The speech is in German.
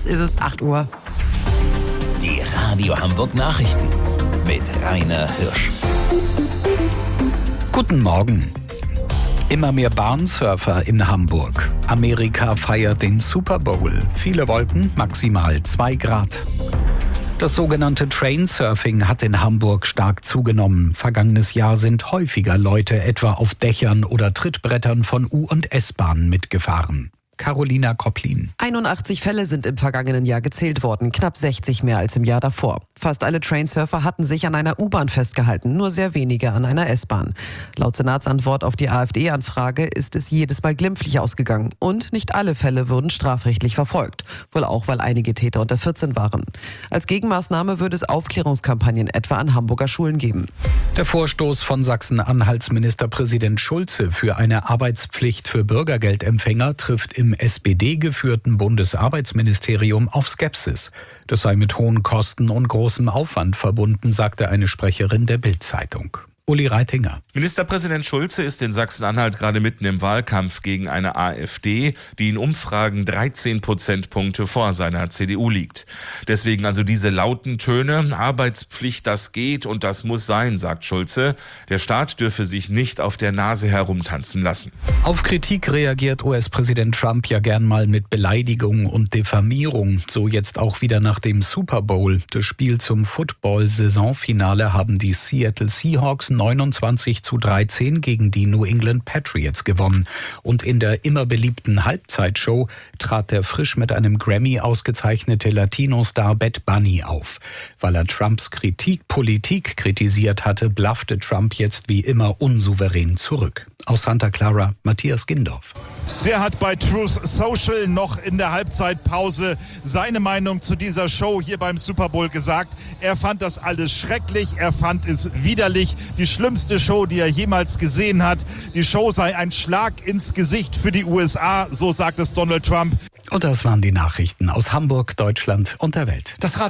Jetzt ist es 8 Uhr. Die Radio Hamburg Nachrichten mit Rainer Hirsch. Guten Morgen. Immer mehr Bahnsurfer in Hamburg. Amerika feiert den Super Bowl. Viele Wolken, maximal 2 Grad. Das sogenannte Trainsurfing hat in Hamburg stark zugenommen. Vergangenes Jahr sind häufiger Leute etwa auf Dächern oder Trittbrettern von U- und S-Bahnen mitgefahren. Carolina Kopplin. 81 Fälle sind im vergangenen Jahr gezählt worden, knapp 60 mehr als im Jahr davor. Fast alle Trainsurfer hatten sich an einer U-Bahn festgehalten, nur sehr wenige an einer S-Bahn. Laut Senatsantwort auf die AfD-Anfrage ist es jedes Mal glimpflich ausgegangen. Und nicht alle Fälle wurden strafrechtlich verfolgt. Wohl auch, weil einige Täter unter 14 waren. Als Gegenmaßnahme würde es Aufklärungskampagnen etwa an Hamburger Schulen geben. Der Vorstoß von Sachsen-Anhalts Ministerpräsident Schulze für eine Arbeitspflicht für Bürgergeldempfänger trifft im SPD-geführten Bundesarbeitsministerium auf Skepsis. Das sei mit hohen Kosten und großem Aufwand verbunden, sagte eine Sprecherin der Bild-Zeitung. Uli Reitinger. Ministerpräsident Schulze ist in Sachsen-Anhalt gerade mitten im Wahlkampf gegen eine AfD, die in Umfragen 13 Prozentpunkte vor seiner CDU liegt. Deswegen also diese lauten Töne: Arbeitspflicht, das geht und das muss sein, sagt Schulze. Der Staat dürfe sich nicht auf der Nase herumtanzen lassen. Auf Kritik reagiert US-Präsident Trump ja gern mal mit Beleidigung und Diffamierung. So jetzt auch wieder nach dem Super Bowl. Das Spiel zum Football-Saisonfinale haben die Seattle Seahawks 29:13 gegen die New England Patriots gewonnen. Und in der immer beliebten Halbzeitshow trat der frisch mit einem Grammy ausgezeichnete Latino-Star Bad Bunny auf. Weil er Trumps Politik kritisiert hatte, bluffte Trump jetzt wie immer unsouverän zurück. Aus Santa Clara, Matthias Gindorf. Der hat bei Truth Social noch in der Halbzeitpause seine Meinung zu dieser Show hier beim Super Bowl gesagt. Er fand das alles schrecklich, er fand es widerlich. Die schlimmste Show, die er jemals gesehen hat. Die Show sei ein Schlag ins Gesicht für die USA, so sagt es Donald Trump. Und das waren die Nachrichten aus Hamburg, Deutschland und der Welt. Das Radio